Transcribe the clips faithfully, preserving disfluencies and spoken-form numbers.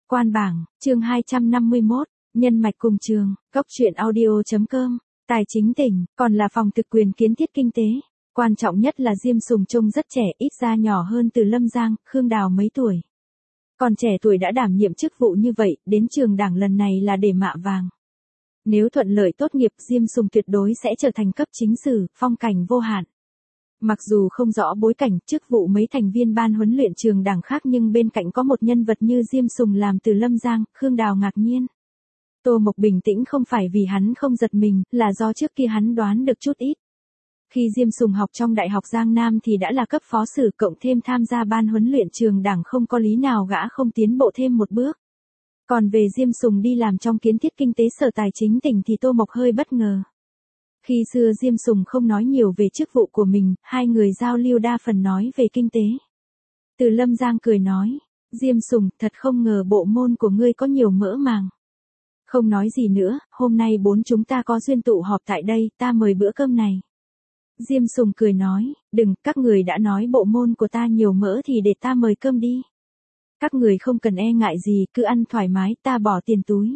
Quan bảng, chương hai trăm năm mươi mốt, nhân mạch cùng trường, góc truyện audio chấm com, tài chính tỉnh, còn là phòng thực quyền kiến thiết kinh tế. Quan trọng nhất là Diêm Sùng trông rất trẻ, ít ra nhỏ hơn Từ Lâm Giang, Khương Đào mấy tuổi. Còn trẻ tuổi đã đảm nhiệm chức vụ như vậy, đến trường đảng lần này là để mạ vàng. Nếu thuận lợi tốt nghiệp, Diêm Sùng tuyệt đối sẽ trở thành cấp chính sử, phong cảnh vô hạn. Mặc dù không rõ bối cảnh, chức vụ mấy thành viên ban huấn luyện trường đảng khác, nhưng bên cạnh có một nhân vật như Diêm Sùng làm Từ Lâm Giang, Khương Đào ngạc nhiên. Tô Mộc bình tĩnh không phải vì hắn không giật mình, là do trước kia hắn đoán được chút ít. Khi Diêm Sùng học trong Đại học Giang Nam thì đã là cấp phó sử, cộng thêm tham gia ban huấn luyện trường đảng, không có lý nào gã không tiến bộ thêm một bước. Còn về Diêm Sùng đi làm trong kiến thiết kinh tế Sở Tài chính tỉnh thì Tô Mộc hơi bất ngờ. Khi xưa Diêm Sùng không nói nhiều về chức vụ của mình, hai người giao lưu đa phần nói về kinh tế. Từ Lâm Giang cười nói, Diêm Sùng, thật không ngờ bộ môn của ngươi có nhiều mỡ màng. Không nói gì nữa, hôm nay bốn chúng ta có duyên tụ họp tại đây, ta mời bữa cơm này. Diêm Sùng cười nói, đừng, các người đã nói bộ môn của ta nhiều mỡ thì để ta mời cơm đi. Các người không cần e ngại gì, cứ ăn thoải mái, ta bỏ tiền túi.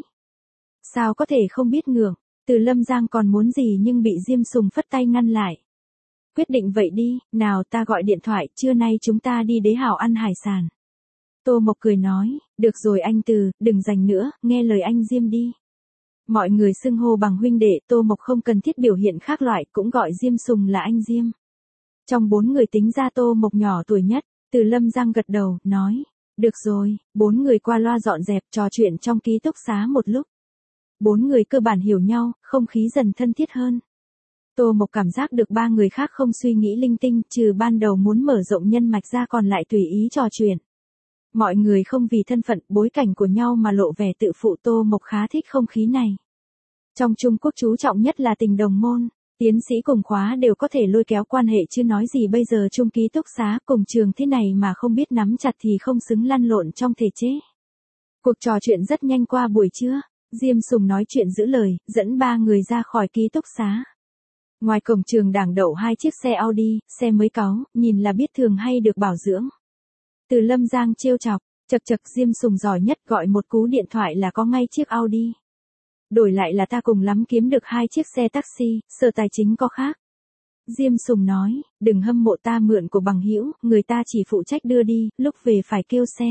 Sao có thể không biết ngượng, Từ Lâm Giang còn muốn gì nhưng bị Diêm Sùng phất tay ngăn lại. Quyết định vậy đi, nào ta gọi điện thoại, trưa nay chúng ta đi Đế Hào ăn hải sản. Tô Mộc cười nói, được rồi anh Từ, đừng dành nữa, nghe lời anh Diêm đi. Mọi người xưng hô bằng huynh đệ, Tô Mộc không cần thiết biểu hiện khác loại, cũng gọi Diêm Sùng là anh Diêm. Trong bốn người tính ra Tô Mộc nhỏ tuổi nhất, Từ Lâm Giang gật đầu, nói, được rồi, bốn người qua loa dọn dẹp trò chuyện trong ký túc xá một lúc. Bốn người cơ bản hiểu nhau, không khí dần thân thiết hơn. Tô Mộc cảm giác được ba người khác không suy nghĩ linh tinh, trừ ban đầu muốn mở rộng nhân mạch ra còn lại tùy ý trò chuyện. Mọi người không vì thân phận, bối cảnh của nhau mà lộ vẻ tự phụ. Tô Mộc khá thích không khí này. Trong Trung Quốc chú trọng nhất là tình đồng môn, tiến sĩ cùng khóa đều có thể lôi kéo quan hệ, chứ nói gì bây giờ chung ký túc xá cùng trường thế này mà không biết nắm chặt thì không xứng lăn lộn trong thể chế. Cuộc trò chuyện rất nhanh qua buổi trưa, Diêm Sùng nói chuyện giữ lời, dẫn ba người ra khỏi ký túc xá. Ngoài cổng trường đảng đậu hai chiếc xe Audi, xe mới cáu, nhìn là biết thường hay được bảo dưỡng. Từ Lâm Giang trêu chọc, chật chật Diêm Sùng giỏi nhất, gọi một cú điện thoại là có ngay chiếc Audi. Đổi lại là ta cùng lắm kiếm được hai chiếc xe taxi, Sở Tài chính có khác. Diêm Sùng nói, đừng hâm mộ ta mượn của bằng hữu, người ta chỉ phụ trách đưa đi, lúc về phải kêu xe.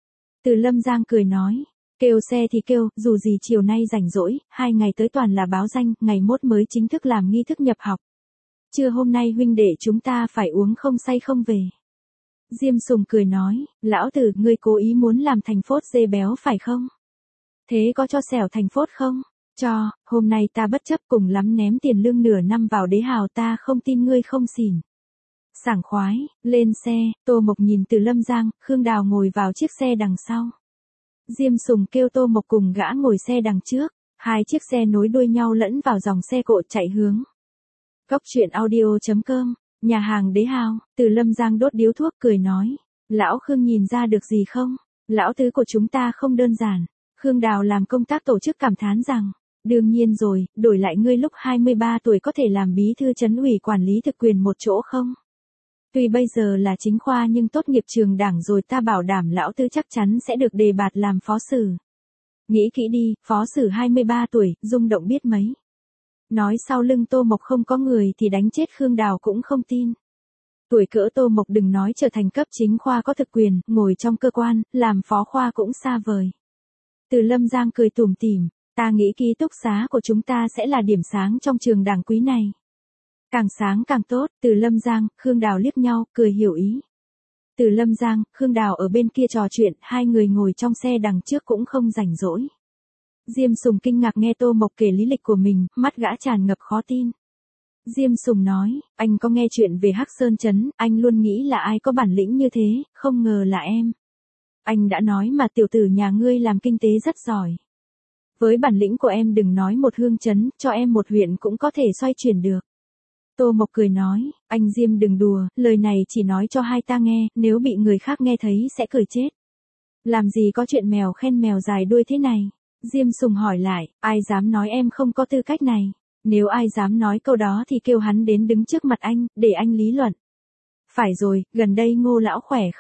Từ Lâm Giang cười nói, kêu xe thì kêu, dù gì chiều nay rảnh rỗi, hai ngày tới toàn là báo danh, ngày mốt mới chính thức làm nghi thức nhập học. Trưa hôm nay huynh đệ chúng ta phải uống không say không về. Diêm Sùng cười nói, lão Từ, ngươi cố ý muốn làm thành phốt dê béo phải không? Thế có cho xẻo thành phốt không? Cho, hôm nay ta bất chấp, cùng lắm ném tiền lương nửa năm vào Đế Hào, ta không tin ngươi không xỉn. Sảng khoái, lên xe, Tô Mộc nhìn Từ Lâm Giang, Khương Đào ngồi vào chiếc xe đằng sau. Diêm Sùng kêu Tô Mộc cùng gã ngồi xe đằng trước, hai chiếc xe nối đuôi nhau lẫn vào dòng xe cộ chạy hướng. Góc truyện audio chấm com, nhà hàng Đế Hào. Từ Lâm Giang đốt điếu thuốc cười nói, lão Khương nhìn ra được gì không? Lão tứ của chúng ta không đơn giản. Khương Đào làm công tác tổ chức cảm thán rằng, đương nhiên rồi, đổi lại ngươi lúc hai mươi ba tuổi có thể làm bí thư trấn ủy quản lý thực quyền một chỗ không? Tuy bây giờ là chính khoa nhưng tốt nghiệp trường đảng rồi, ta bảo đảm lão tứ chắc chắn sẽ được đề bạt làm phó sử. Nghĩ kỹ đi, phó sử hai mươi ba tuổi, rung động biết mấy. Nói sau lưng Tô Mộc không có người thì đánh chết Khương Đào cũng không tin. Tuổi cỡ Tô Mộc đừng nói trở thành cấp chính khoa có thực quyền, ngồi trong cơ quan, làm phó khoa cũng xa vời. Từ Lâm Giang cười tủm tỉm, ta nghĩ ký túc xá của chúng ta sẽ là điểm sáng trong trường đảng quý này. Càng sáng càng tốt. Từ Lâm Giang, Khương Đào liếc nhau, cười hiểu ý. Từ Lâm Giang, Khương Đào ở bên kia trò chuyện, hai người ngồi trong xe đằng trước cũng không rảnh rỗi. Diêm Sùng kinh ngạc nghe Tô Mộc kể lý lịch của mình, mắt gã tràn ngập khó tin. Diêm Sùng nói, anh có nghe chuyện về Hắc Sơn Trấn, anh luôn nghĩ là ai có bản lĩnh như thế, không ngờ là em. Anh đã nói mà, tiểu tử nhà ngươi làm kinh tế rất giỏi. Với bản lĩnh của em đừng nói một hương trấn, cho em một huyện cũng có thể xoay chuyển được. Tô Mộc cười nói, anh Diêm đừng đùa, lời này chỉ nói cho hai ta nghe, nếu bị người khác nghe thấy sẽ cười chết. Làm gì có chuyện mèo khen mèo dài đuôi thế này? Diêm Sùng hỏi lại, ai dám nói em không có tư cách này? Nếu ai dám nói câu đó thì kêu hắn đến đứng trước mặt anh, để anh lý luận. Phải rồi, gần đây Ngô lão khỏe không?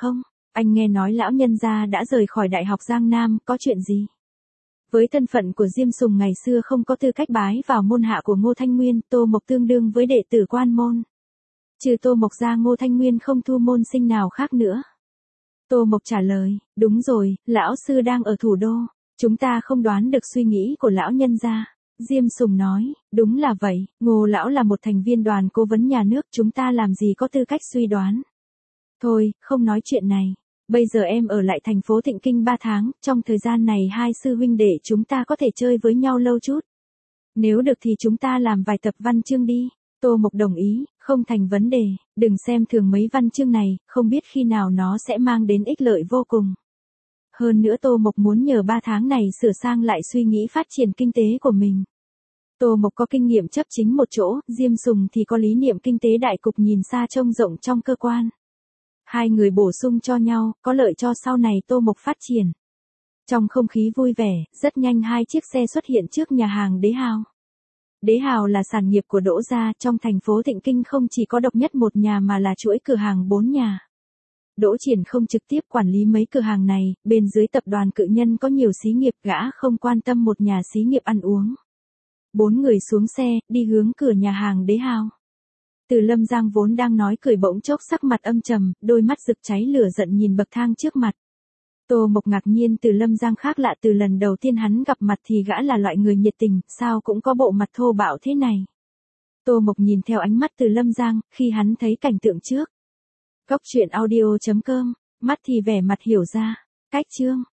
Anh nghe nói lão nhân gia đã rời khỏi Đại học Giang Nam, có chuyện gì? Với thân phận của Diêm Sùng ngày xưa không có tư cách bái vào môn hạ của Ngô Thanh Nguyên, Tô Mộc tương đương với đệ tử quan môn. Trừ Tô Mộc ra Ngô Thanh Nguyên không thu môn sinh nào khác nữa. Tô Mộc trả lời, đúng rồi, lão sư đang ở thủ đô, chúng ta không đoán được suy nghĩ của lão nhân gia. Diêm Sùng nói, đúng là vậy, Ngô lão là một thành viên đoàn cố vấn nhà nước, chúng ta làm gì có tư cách suy đoán. Thôi, không nói chuyện này. Bây giờ em ở lại thành phố Thịnh Kinh ba tháng, trong thời gian này hai sư huynh đệ chúng ta có thể chơi với nhau lâu chút. Nếu được thì chúng ta làm vài tập văn chương đi. Tô Mộc đồng ý, không thành vấn đề, đừng xem thường mấy văn chương này, không biết khi nào nó sẽ mang đến ích lợi vô cùng. Hơn nữa Tô Mộc muốn nhờ ba tháng này sửa sang lại suy nghĩ phát triển kinh tế của mình. Tô Mộc có kinh nghiệm chấp chính một chỗ, Diêm Sùng thì có lý niệm kinh tế đại cục nhìn xa trông rộng trong cơ quan. Hai người bổ sung cho nhau, có lợi cho sau này Tô Mộc phát triển. Trong không khí vui vẻ, rất nhanh hai chiếc xe xuất hiện trước nhà hàng Đế Hào. Đế Hào là sản nghiệp của Đỗ gia, trong thành phố Thịnh Kinh không chỉ có độc nhất một nhà mà là chuỗi cửa hàng bốn nhà. Đỗ Triển không trực tiếp quản lý mấy cửa hàng này, bên dưới tập đoàn cự nhân có nhiều xí nghiệp, gã không quan tâm một nhà xí nghiệp ăn uống. Bốn người xuống xe, đi hướng cửa nhà hàng Đế Hào. Từ Lâm Giang vốn đang nói cười bỗng chốc sắc mặt âm trầm, đôi mắt rực cháy lửa giận nhìn bậc thang trước mặt. Tô Mộc ngạc nhiên Từ Lâm Giang khác lạ, từ lần đầu tiên hắn gặp mặt thì gã là loại người nhiệt tình, sao cũng có bộ mặt thô bạo thế này. Tô Mộc nhìn theo ánh mắt Từ Lâm Giang, khi hắn thấy cảnh tượng trước. Cốc truyện audio chấm com, mắt thì vẻ mặt hiểu ra. Cách chương